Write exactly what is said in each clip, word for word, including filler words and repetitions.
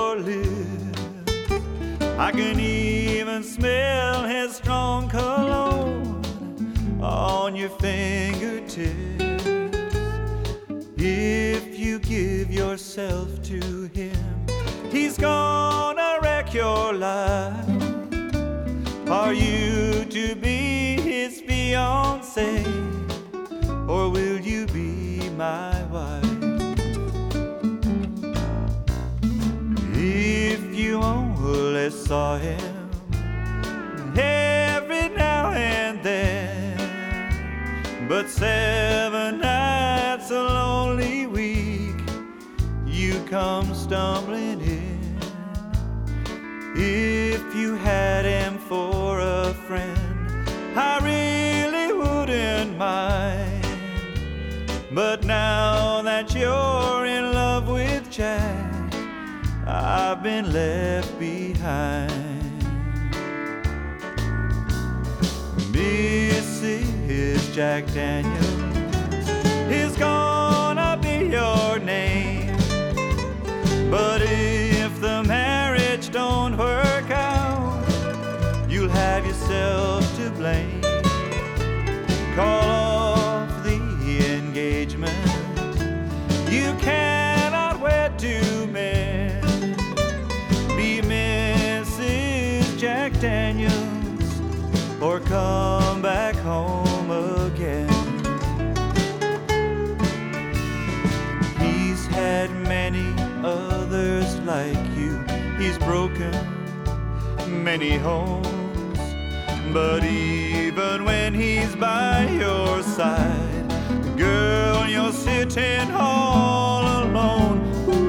your lips. I can even smell his strong cologne on your fingertips. If you give yourself to him, he's gonna wreck your life. Are you to be his fiancé, or will you be my wife? If you only saw him every now and then, but seven nights a lonely week, you come stumbling in. If you had him for a friend, I really wouldn't mind. But now that you're in love with Jack, I've been left behind. Missus Jack Daniels is gonna be your name. But if the marriage don't work out, you'll have yourself to blame. Call off the engagement. You cannot wed two men. Be Missus Jack Daniels, or come back home again. He's had many others like you. He's broken many homes. But even when he's by your side, girl, you're sitting all alone.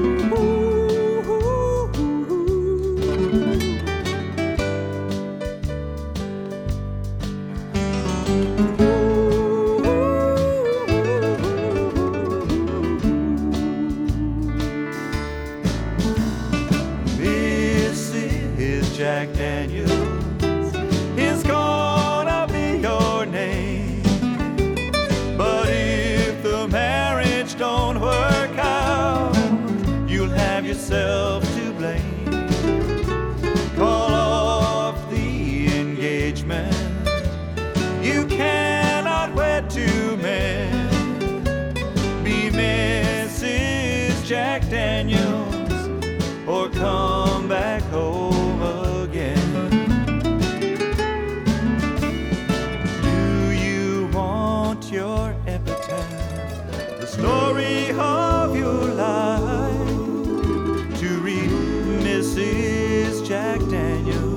Missus Jack Daniels is gonna be your name. But if the marriage don't work out, you'll have yourself to blame. Call off the engagement. You cannot wed two men. Be Missus Jack Daniels, or come back home again. Do you want your epitaph, the story of your life, to read Missus Jack Daniels?